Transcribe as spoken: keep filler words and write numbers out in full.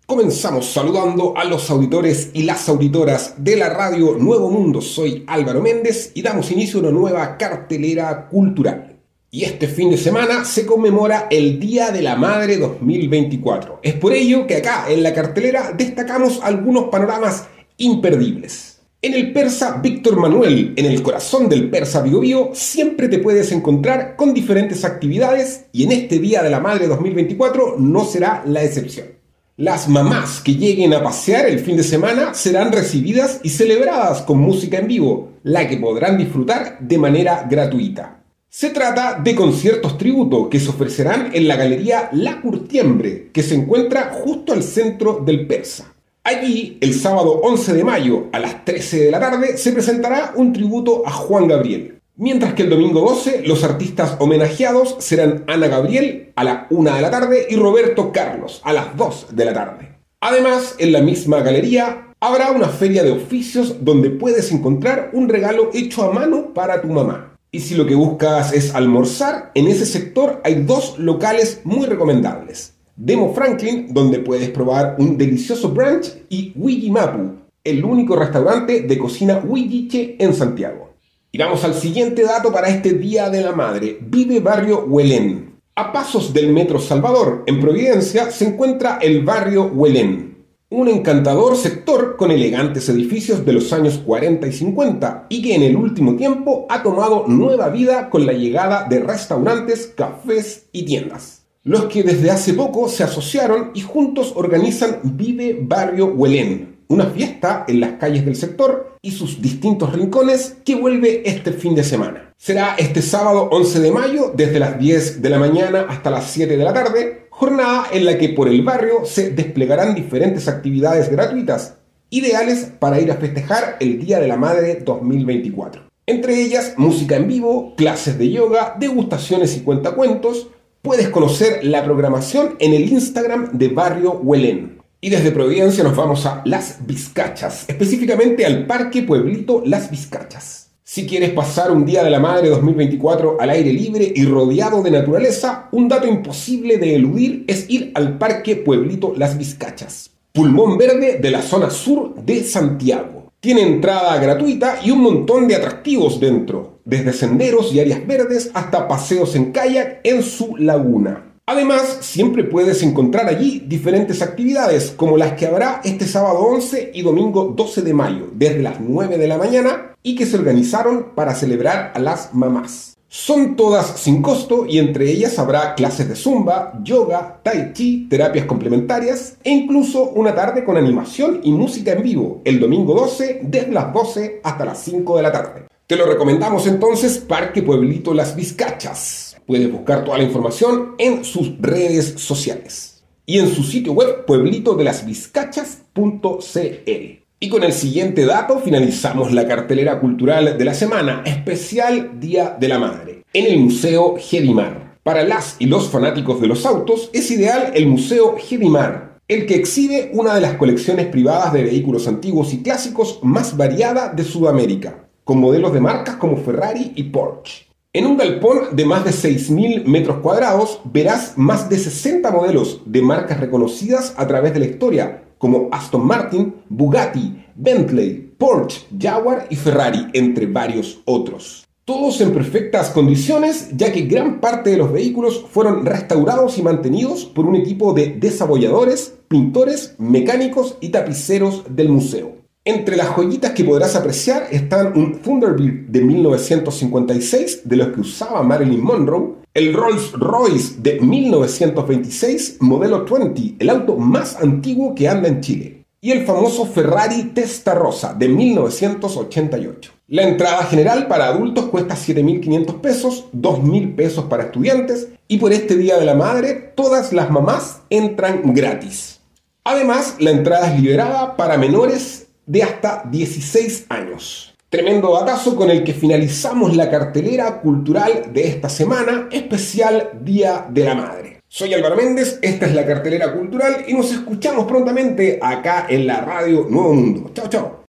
Comenzamos saludando a los auditores y las auditoras de la radio Nuevo Mundo. Soy Álvaro Méndez y damos inicio a una nueva cartelera cultural. Y este fin de semana se conmemora el Día de la Madre dos mil veinticuatro. Es por ello que acá en la cartelera destacamos algunos panoramas imperdibles. En el Persa Víctor Manuel, en el corazón del Persa Biobío, siempre te puedes encontrar con diferentes actividades y en este Día de la Madre dos mil veinticuatro no será la excepción. Las mamás que lleguen a pasear el fin de semana serán recibidas y celebradas con música en vivo, la que podrán disfrutar de manera gratuita. Se trata de conciertos tributo que se ofrecerán en la Galería La Curtiembre, que se encuentra justo al centro del Persa. Allí, el sábado once de mayo a las trece de la tarde, se presentará un tributo a Juan Gabriel. Mientras que el domingo doce, los artistas homenajeados serán Ana Gabriel a la una de la tarde y Roberto Carlos a las dos de la tarde. Además, en la misma galería habrá una feria de oficios donde puedes encontrar un regalo hecho a mano para tu mamá. Y si lo que buscas es almorzar, en ese sector hay dos locales muy recomendables. Demo Franklin, donde puedes probar un delicioso brunch, y Wigi Mapu, el único restaurante de cocina huilliche en Santiago. Y vamos al siguiente dato para este Día de la Madre. Vive Barrio Huelén. A pasos del Metro Salvador, en Providencia, se encuentra el Barrio Huelén. Un encantador sector con elegantes edificios de los años cuarenta y cincuenta y que en el último tiempo ha tomado nueva vida con la llegada de restaurantes, cafés y tiendas. Los que desde hace poco se asociaron y juntos organizan Vive Barrio Huelén, una fiesta en las calles del sector y sus distintos rincones que vuelve este fin de semana. Será este sábado once de mayo desde las diez de la mañana hasta las siete de la tarde, jornada en la que por el barrio se desplegarán diferentes actividades gratuitas, ideales para ir a festejar el Día de la Madre dos mil veinticuatro. Entre ellas, música en vivo, clases de yoga, degustaciones y cuentacuentos. Puedes conocer la programación en el Instagram de Barrio Huelén. Y desde Providencia nos vamos a Las Vizcachas, específicamente al Parque Pueblito Las Vizcachas. Si quieres pasar un Día de la Madre dos mil veinticuatro al aire libre y rodeado de naturaleza, un dato imposible de eludir es ir al Parque Pueblito Las Vizcachas, pulmón verde de la zona sur de Santiago. Tiene entrada gratuita y un montón de atractivos dentro, desde senderos y áreas verdes hasta paseos en kayak en su laguna. Además, siempre puedes encontrar allí diferentes actividades, como las que habrá este sábado once y domingo doce de mayo, desde las nueve de la mañana, y que se organizaron para celebrar a las mamás. Son todas sin costo y entre ellas habrá clases de zumba, yoga, tai chi, terapias complementarias e incluso una tarde con animación y música en vivo, el domingo doce, desde las doce hasta las cinco de la tarde. Te lo recomendamos entonces, Parque Pueblito Las Vizcachas. Puedes buscar toda la información en sus redes sociales y en su sitio web pueblito de las vizcachas punto c l. Y con el siguiente dato finalizamos la cartelera cultural de la semana, especial Día de la Madre, en el Museo Gedimar. Para las y los fanáticos de los autos es ideal el Museo Gedimar, el que exhibe una de las colecciones privadas de vehículos antiguos y clásicos más variada de Sudamérica, con modelos de marcas como Ferrari y Porsche. En un galpón de más de seis mil metros cuadrados verás más de sesenta modelos de marcas reconocidas a través de la historia, como Aston Martin, Bugatti, Bentley, Porsche, Jaguar y Ferrari, entre varios otros. Todos en perfectas condiciones, ya que gran parte de los vehículos fueron restaurados y mantenidos por un equipo de desabolladores, pintores, mecánicos y tapiceros del museo. Entre las joyitas que podrás apreciar están un Thunderbird de mil novecientos cincuenta y seis, de los que usaba Marilyn Monroe, el Rolls Royce de mil novecientos veintiséis, modelo veinte, el auto más antiguo que anda en Chile, y el famoso Ferrari Testarossa de mil novecientos ochenta y ocho. La entrada general para adultos cuesta siete mil quinientos pesos, dos mil pesos para estudiantes, y por este Día de la Madre todas las mamás entran gratis. Además, la entrada es liberada para menores de hasta dieciséis años. Tremendo datazo con el que finalizamos la cartelera cultural de esta semana, especial Día de la Madre. Soy Álvaro Méndez, esta es la cartelera cultural y nos escuchamos prontamente acá en la radio Nuevo Mundo. Chao, chao.